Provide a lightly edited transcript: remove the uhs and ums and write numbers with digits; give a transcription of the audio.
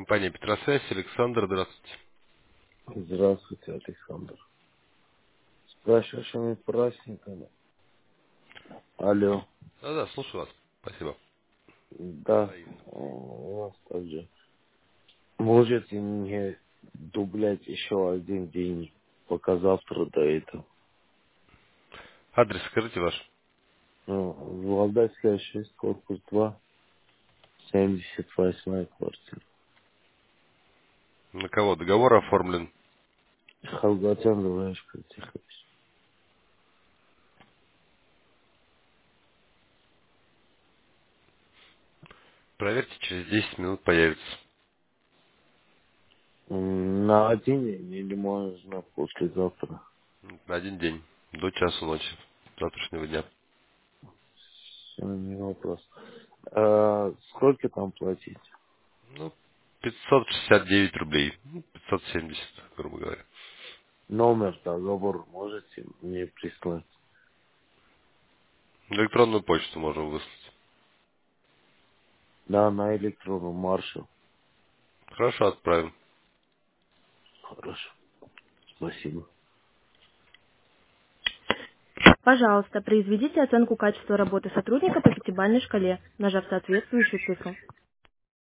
Компания Петросвязь, Александр, здравствуйте. Здравствуйте, Александр. С прошедшими праздниками. Алло. Да, слушаю вас. Спасибо. Да, Взаимно. у вас также. Можете мне дублять еще один день, пока завтра до этого? Адрес скажите ваш. Владайская 6, корпус 2, 78 квартира. На кого договор оформлен? Халгатян Лаврушка Тихович. Проверьте, через 10 минут появится. На один день или можно послезавтра? На один день. До часу ночи. Завтрашнего дня. Все, не вопрос. Сколько там платить? Ну, 569 рублей. 570, грубо говоря. Номер договора можете мне прислать? Электронную почту можем выслать. Да, на электронном маршал. Хорошо, отправим. Хорошо. Спасибо. Пожалуйста, произведите оценку качества работы сотрудника по пятибалльной шкале, нажав соответствующую цифру.